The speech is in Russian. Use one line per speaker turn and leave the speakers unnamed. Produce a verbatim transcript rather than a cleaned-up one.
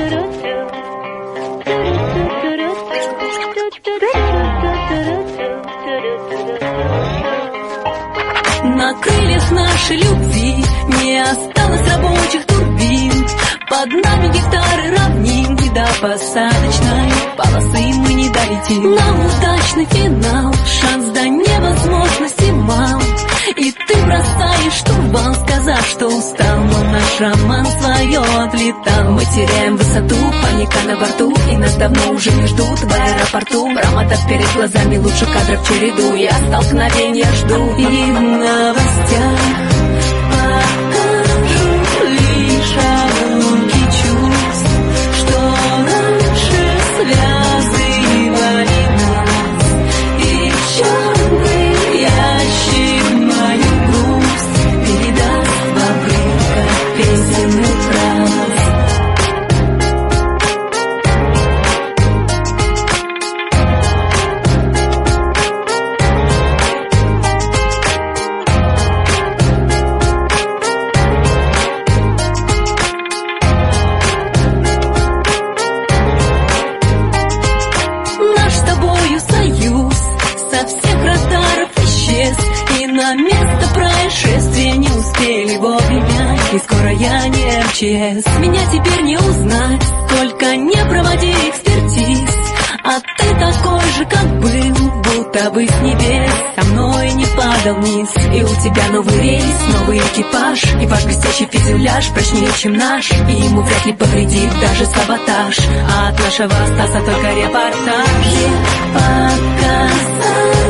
На крыльях нашей любви не осталось рабочих турбин. Под нами гектары равнин, и до посадочной полосы мы не долетим. Нам удачный финал, шанс до невозможности мал. И ты бросаешь штурвал, сказав, что устал, но наш роман свое отлетал. Мы теряем высоту, паника на борту, и нас давно уже не ждут в аэропорту. Промотав перед глазами лучше кадров череду, я столкновения жду. И в новостях покажут лишь огоньки чувств, что раньше связывали нас. И черный ящик мою грусть передаст в обрывках песенных фраз. И на место происшествия не успели вовремя, и скоро я не МЧС. Меня теперь не узнать, только не проводи экспертиз. А ты такой же, как был, будто бы с небес со мной не падал вниз. И у тебя новый рейс, новый экипаж, и ваш блестящий фюзеляж прочнее, чем наш, и ему вряд ли повредит даже саботаж. А от нашего Стаса только репортаж. Показать